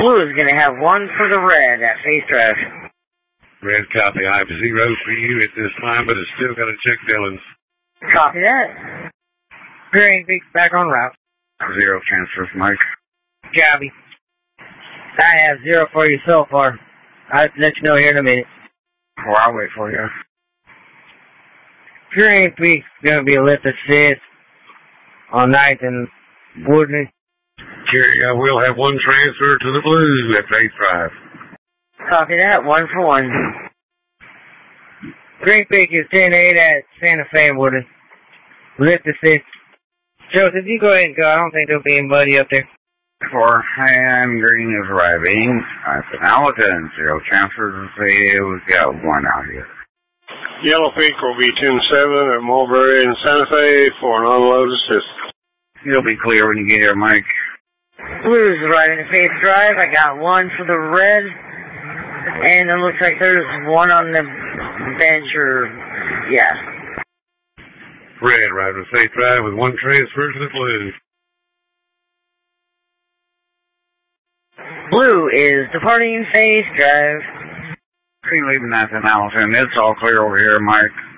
Blue is going to have one for the red at Faith Drive. Red copy. I have 0 for you at this time, but it's still got to check Dillon's. Copy that. Green Peak back on route. 0 transfers, Mike. Copy. I have 0 for you so far. I'll let you know here in a minute. Well, I'll wait for you. Green Peak's going to be a lift assist on 9th and Woodland. Jerry, I will have 1 transfer to the Blues at Faith Drive. Copy that. 1 for 1. Green Peak is 10-8 at Santa Fe and Woodland. Lift assist. Joseph, you go ahead and go. I don't think there'll be anybody up there. 4, and Green is arriving. Allison, 0 transfers. We've got 1 out here. Yellow Peak will be 10-7 at Mulberry and Santa Fe for an unload assist. You'll be clear when you get here, Mike. Blues riding to Faith Drive. I got 1 for the red. And it looks like there's 1 on the bench or, yeah. Red riding to Faith Drive with 1 transfer to the Blues. Blue is departing Faith Drive. Green leaving Nathan Allison. It's all clear over here, Mike.